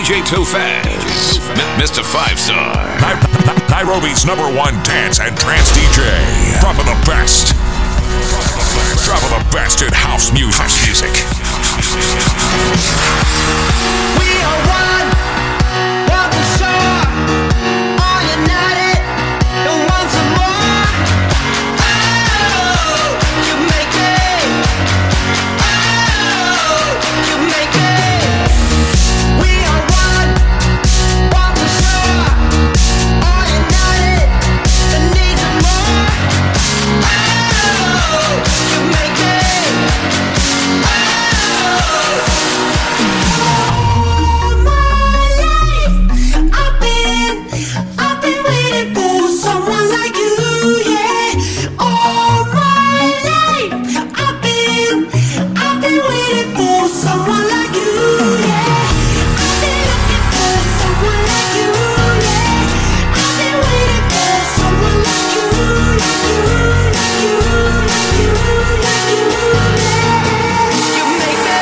DJ Tofaz, Mr. 5-Star. Nairobi's #1 dance and trance DJ. Dropping the best. Dropping the best in house music. We are one the shore, all united, and want some more. Oh, you make it. Oh, you make it. We are one the shore, all united, and need some more. Oh, you make it. All my life, I've been waiting for someone like you, yeah. All my life, I've been waiting for someone like you, yeah. I've been looking for someone like you, yeah. I've been waiting for someone like you, yeah. You make it.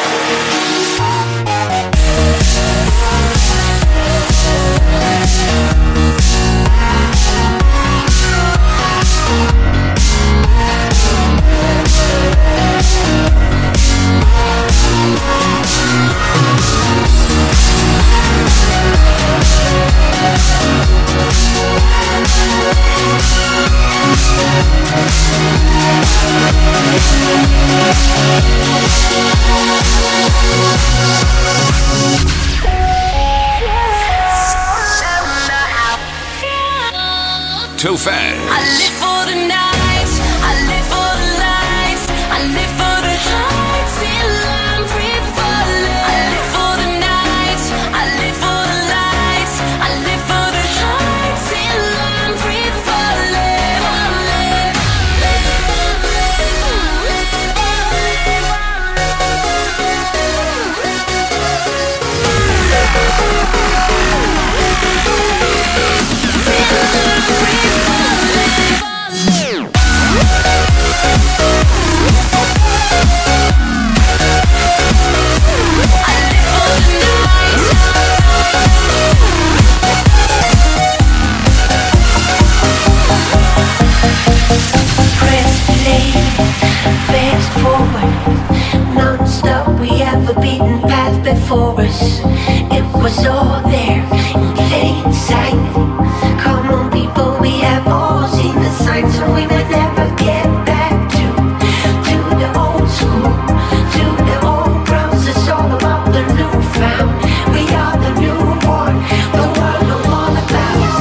Tofaz. I live for the nights, I live for the lights, I live for the heights till I'm free falling. I live for the nights, I live for the lights, I live for the heights till I'm free falling. Press play, fast forward, non-stop. We have a beaten path before us. It was all there in plain sight. Come on, people, we have all seen the signs, so we would never get back to the old school, to the old grounds. It's all about the new found. We are the newborn, the world know all about us.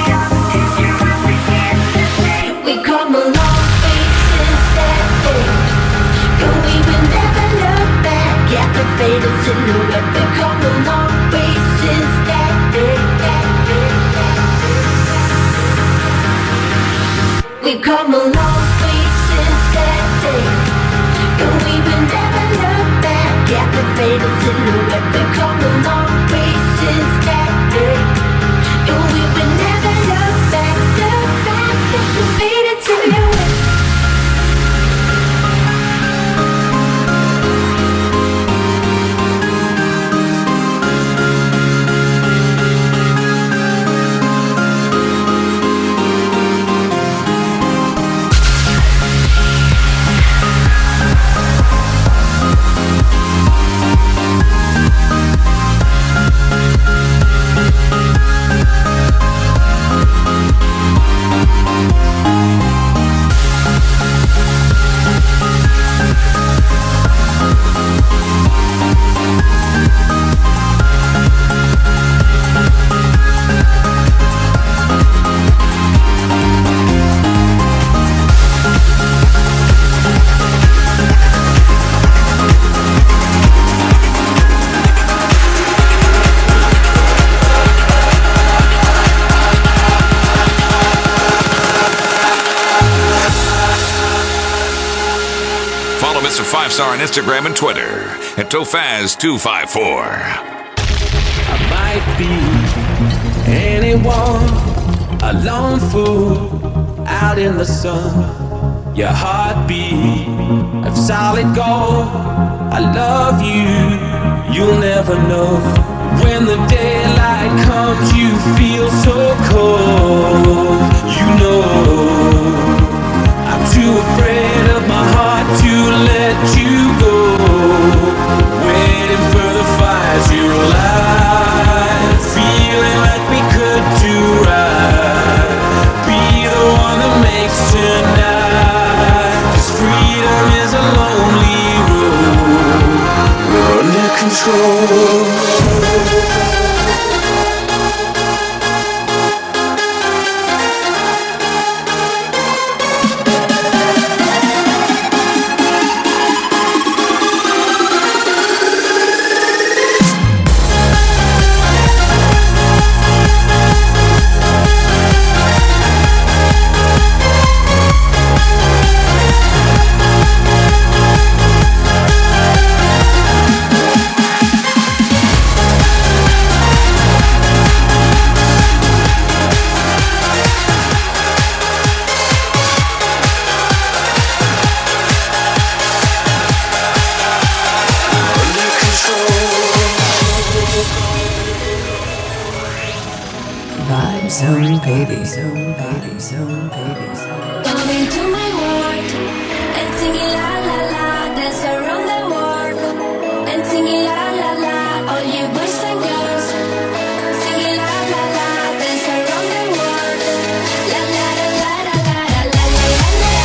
We come a long way since that day. And we will never look back at the faded silhouette. We come a long way since that day. We come a long way since that day. And we will never look back at the faded silhouette. We come a long way since that day. And we will never look back at the faded silhouette. Follow Mr. 5-Star on Instagram and Twitter at Tofaz254. I might be anyone, a lone fool out in the sun. Your heartbeat of solid gold. I love you, you'll never know When the daylight comes, you feel so cold. You know, I'm too afraid of my heart to let you go. Waiting for the fire to light, feeling like we could do right. Be the one that makes tonight. 'Cause freedom is a lonely road. We're under control. Zone baby, zone baby, zone baby. Come into my world and singing la la la. Dance around the world and singing la la la. All you boys and girls singing la la la. Dance around the world. La la la la la la la la la la.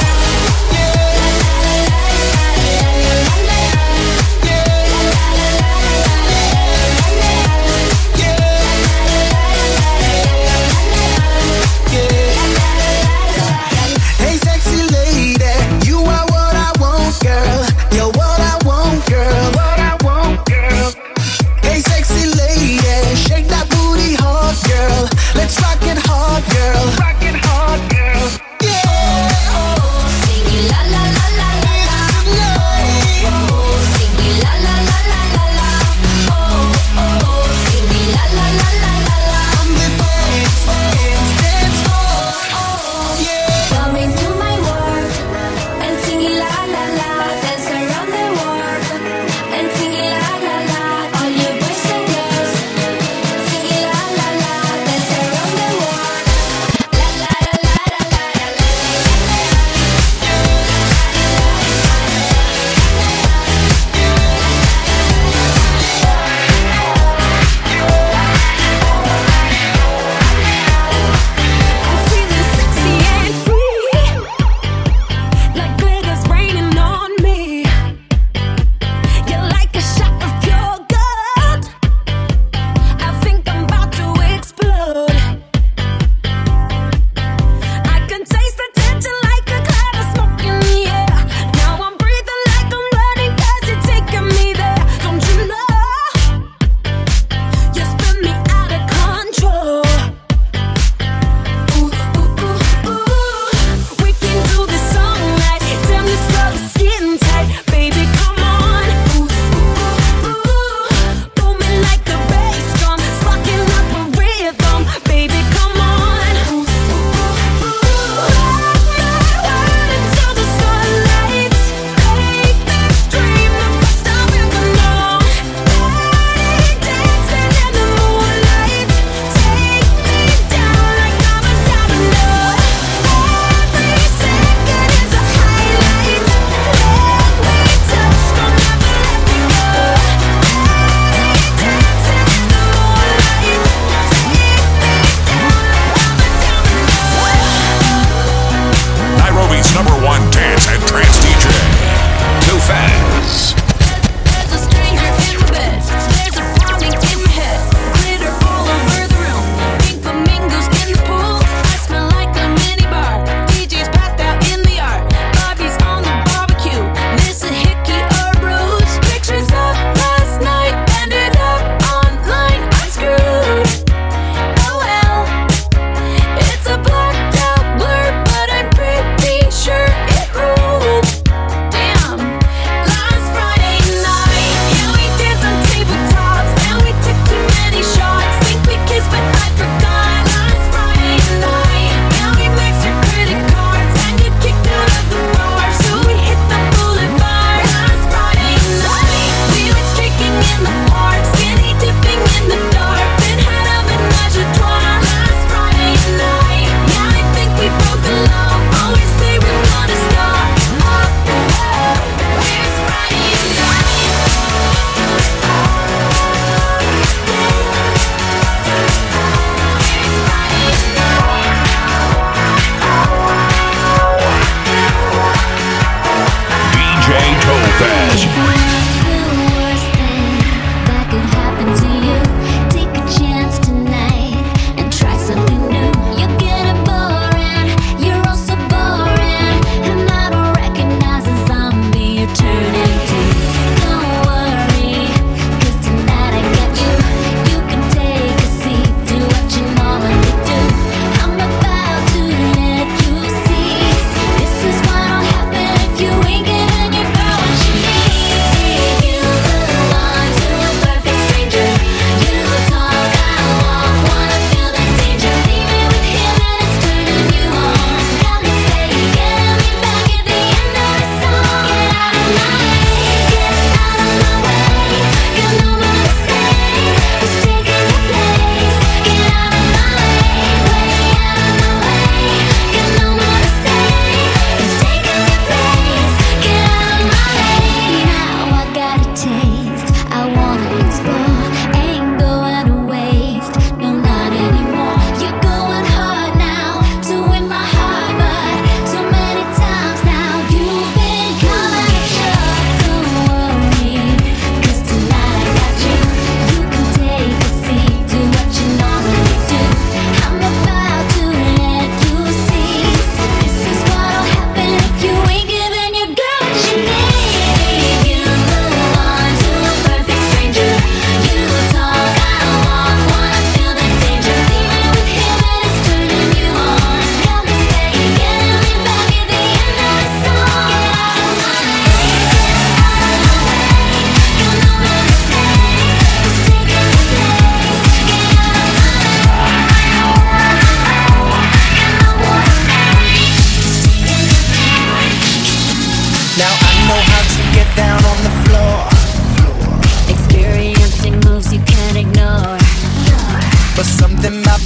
Hey sexy lady, you are what I want, girl. You're what I want, girl. What I want, girl. Hey sexy lady, shake that booty hard, girl. Let's rock it hard, girl. Rock it hard, girl. Yeah. Singing la la la la la la. Singing la la la la la la. Singing la la la la la la. On the dance floor. Yeah. Come into my world and singing la la la. Dance around the world and singing la la la. All you boys and girls singing la la la. Dance around the world. La la la la la la la. I'm feeling sexy and free, like glitter's raining on me.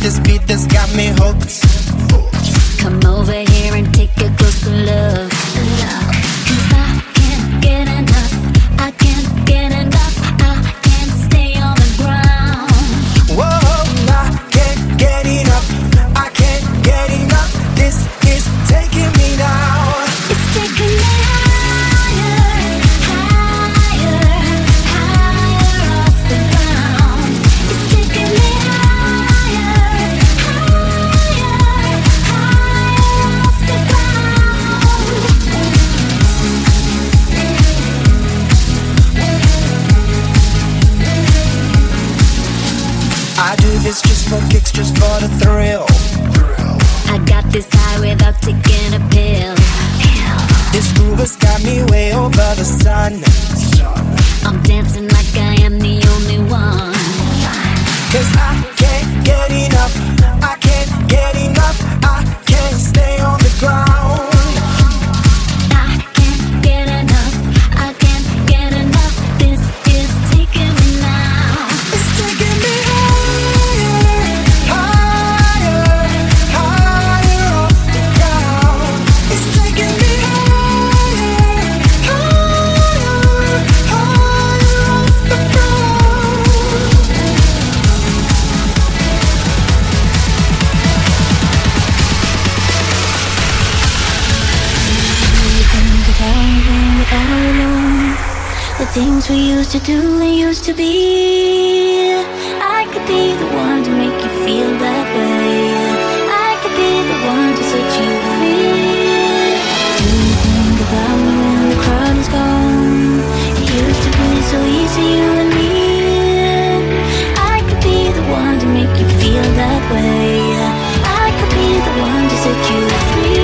this beat that's got me hooked. Come over here and take a closer look. 'Cause I can't get enough. I can't get enough. I can't stay on the ground. Whoa, I can't get enough. I can't get enough. This is taking me down. It's taking me higher, higher, higher off the ground. It's taking me higher, higher, higher off the ground. I do this just for kicks, just for the thrill. I got this high without taking a pill. This groove has got me way over the sun. I'm dancing like I am the only one. 'Cause I can't get enough. I can't get enough. I can't stay on the ground. I can't get enough. I can't get enough. This is taking me now. It's taking me higher, higher, higher off the ground. It's taking me higher, higher, higher off the ground. Think about when we're all alone. The things we used to do and used to be. I could be the one to make you feel that way. I could be the one to set you free. Do you think about me when the crowd is gone? It used to be so easy, you and me. I could be the one to make you feel that way. I could be the one to set you free.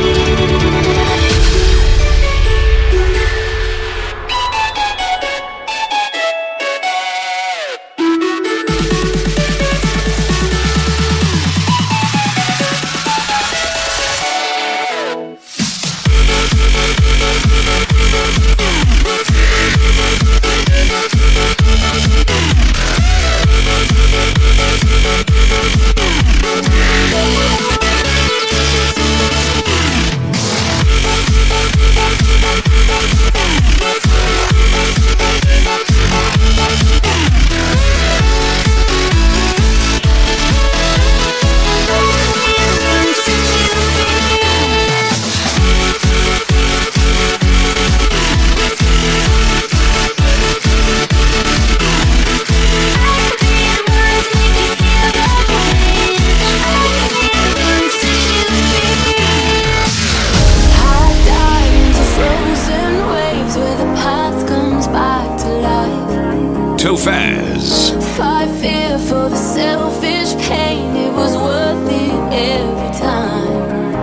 Tofaz. Fight fear for the selfish pain. It was worth it every time.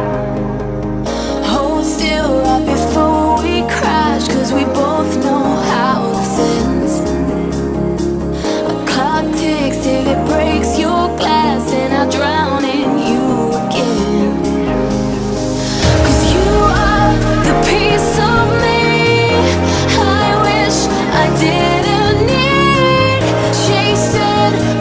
Hold still right before we crash, 'cause we both know how this ends. A clock ticks till it breaks your glass, and I drown in you again. 'Cause you are the piece of me I wish I didn't need. Chasing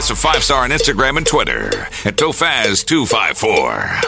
us a 5-star on Instagram and Twitter at Tofaz254.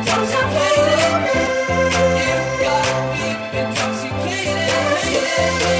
Intoxicated.